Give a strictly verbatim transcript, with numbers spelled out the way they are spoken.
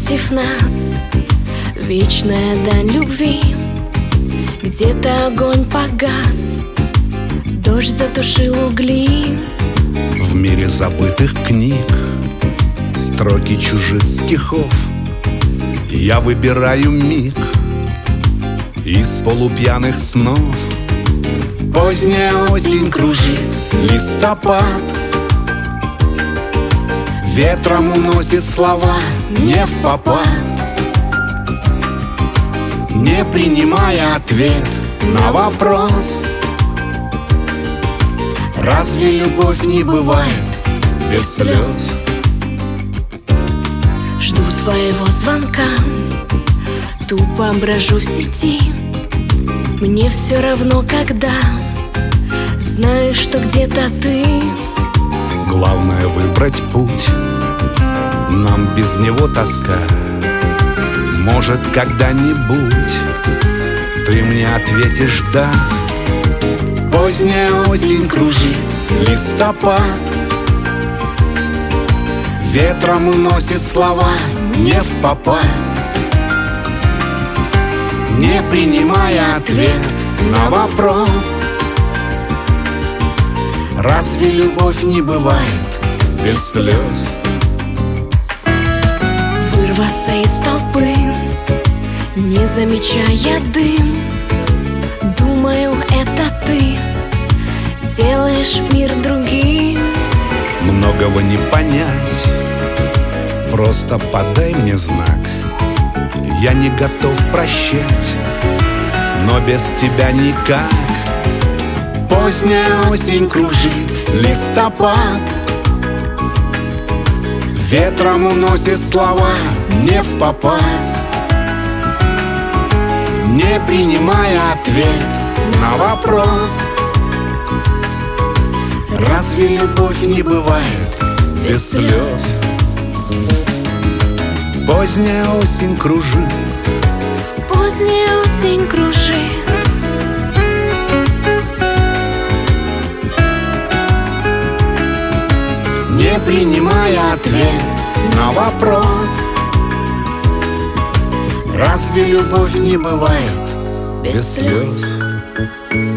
против нас вечная дань любви. Где-то огонь погас, дождь затушил угли. В мире забытых книг, строки чужих стихов, я выбираю миг из полупьяных снов. Поздняя осень кружит листопад, ветром уносит слова не впопад, не принимая ответ на вопрос: разве любовь не бывает без слез? Жду твоего звонка, тупо брожу в сети. Мне все равно, когда знаю, что где-то ты. Главное выбрать путь, нам без него тоска. Может, когда-нибудь ты мне ответишь «да». Поздняя осень кружит листопад, ветром уносит слова не впопад, не принимая ответ на вопрос: разве любовь не бывает без слез? Вырваться из толпы, не замечая дым. Думаю, это ты делаешь мир другим. Многого не понять, просто подай мне знак. Я не готов прощать, но без тебя никак. Поздняя осень кружит листопад, ветром уносит слова не впопад, не принимая ответ на вопрос: разве любовь не бывает без слез? Поздняя осень кружит, поздняя осень кружит, не принимая ответ на вопрос: разве любовь не бывает без слез?